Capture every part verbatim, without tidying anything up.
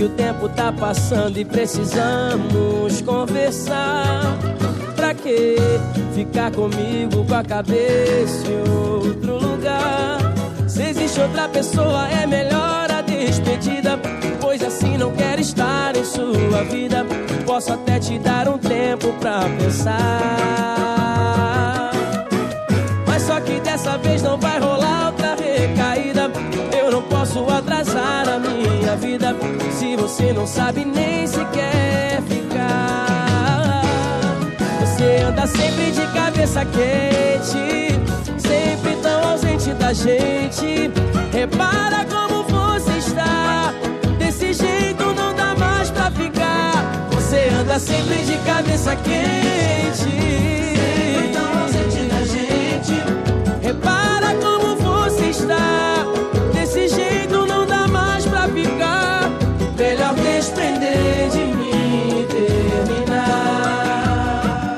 que o tempo tá passando e precisamos conversar. Pra quê? Ficar comigo com a cabeça em outro lugar. Se existe outra pessoa é melhor a despedida, pois assim não quero estar em sua vida. Posso até te dar um tempo pra pensar, mas só que dessa vez não vai rolar outra recaída. Eu não posso atrasar a minha vida se você não sabe nem se quer ficar. Você anda sempre de cabeça quente, sempre tão ausente da gente. Repara como você está, desse jeito não dá mais pra ficar. Você anda sempre de cabeça quente, sempre tão ausente da gente. Repara como você está, desse jeito não dá mais pra ficar. Melhor desprender de mim e terminar.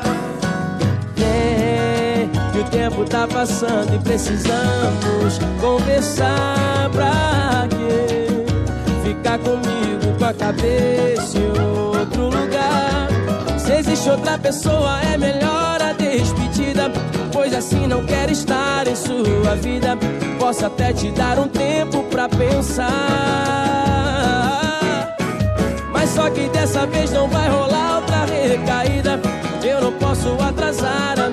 É que o tempo tá passando e precisamos conversar. Pra quê? Ficar comigo com a cabeça em outro lugar. Se existe outra pessoa é melhor a despedida, pois assim não quero estar em sua vida. Posso até te dar um tempo pra pensar, só que dessa vez não vai rolar outra recaída. Eu não posso atrasar